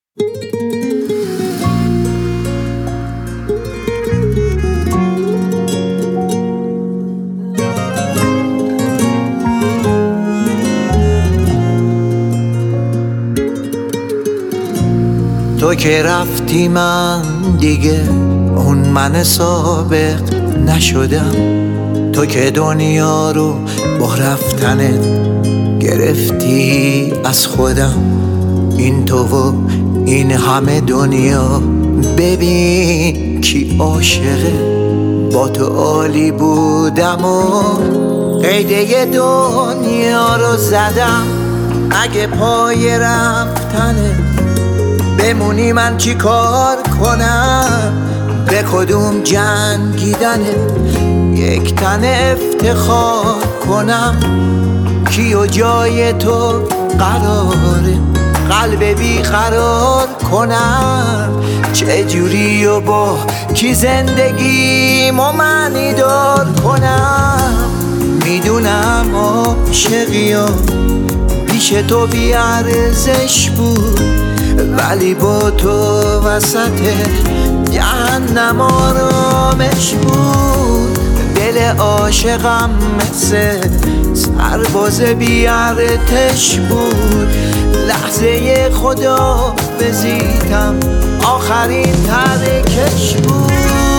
تو که رفتی من دیگه اون من سابق نشدم. تو که دنیا رو با رفتنت گرفتی از خودم. این تو و این همه دنیا ببین کی عاشقه. با تو عالی بودم و قیده دنیا رو زدم. اگه پای رفتنت بمونی من چی کار کنم؟ به کدوم جنگیدنه یک تن افتخار کنم؟ کی و جای تو قراره قلب بیقرار کنم؟ چه جوری و با کی زندگی معنی دار کنم؟ میدونم عاشقیام پیش تو بی ارزش بود، ولی با تو وسط جهنم آرامش بود. دل عاشقم مثل سرباز بی ارتش بود. لحظه خدا بزیدم آخرین ترکش بود.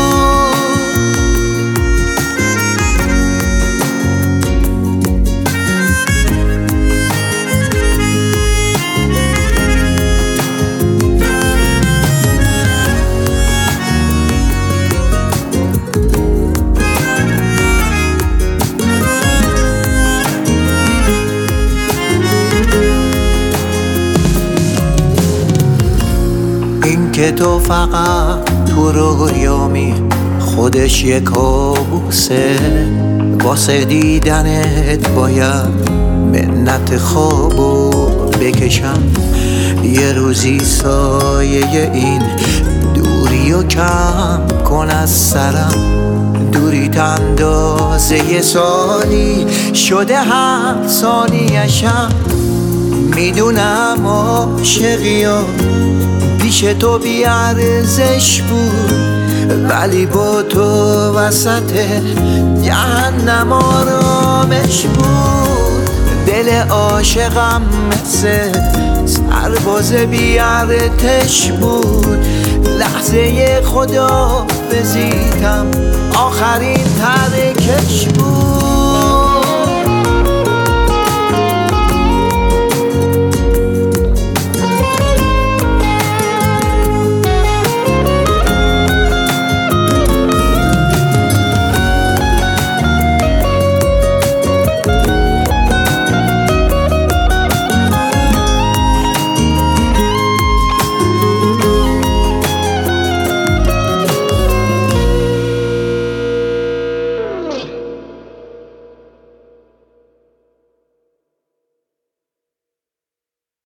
این که تو فقط تو رویامی خودش یک کابوسه. واسه دیدنت باید منت خوابو بکشم. یه روزی سایه این دوری و کم کن از سرم. دوری اندازه یه سالی شده هر ثانیه‌شم. میدونم عاشقیام پیش تو بی ارزش بود، ولی با تو وسط جهنم آرامش بود. دل عاشقم مثل سرباز بی ارتش بود. لحظه خدا بزیدم آخرین ترکش بود.